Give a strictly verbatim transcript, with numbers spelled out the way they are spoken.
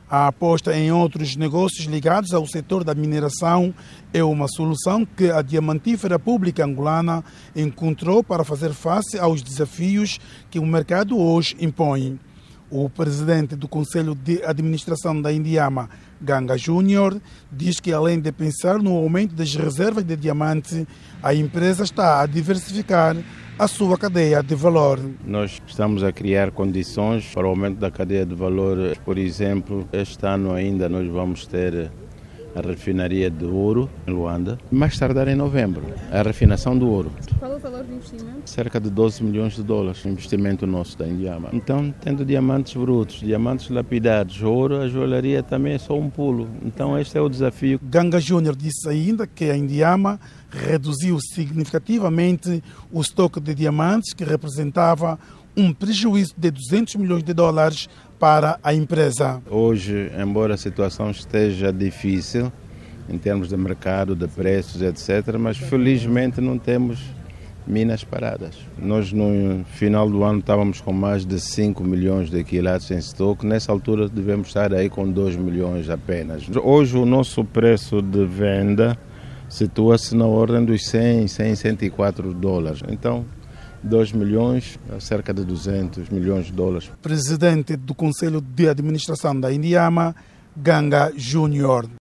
A aposta em outros negócios ligados ao setor da mineração é uma solução que a Diamantífera Pública Angolana encontrou para fazer face aos desafios que o mercado hoje impõe. O presidente do Conselho de Administração da Indiama, Ganga Júnior, diz que além de pensar no aumento das reservas de diamante, a empresa está a diversificar a sua cadeia de valor. Nós estamos a criar condições para o aumento da cadeia de valor. Por exemplo, este ano ainda nós vamos ter a refinaria de ouro em Luanda, mais tardar em novembro, a refinação do ouro. Qual é o valor do investimento? Cerca de doze milhões de dólares, investimento nosso da Indiama. Então, tendo diamantes brutos, diamantes lapidados, ouro, a joalharia também é só um pulo. Então, este é o desafio. Ganga Júnior disse ainda que a Indiama reduziu significativamente o estoque de diamantes, que representava um prejuízo de duzentos milhões de dólares para a empresa. Hoje, embora a situação esteja difícil, em termos de mercado, de preços, etcétera, mas felizmente não temos minas paradas. Nós no final do ano estávamos com mais de cinco milhões de quilates em estoque, nessa altura devemos estar aí com dois milhões apenas. Hoje o nosso preço de venda situa-se na ordem dos cem, cem, cento e quatro dólares. Então, dois milhões, cerca de duzentos milhões de dólares. Presidente do Conselho de Administração da Indiama, Ganga Júnior.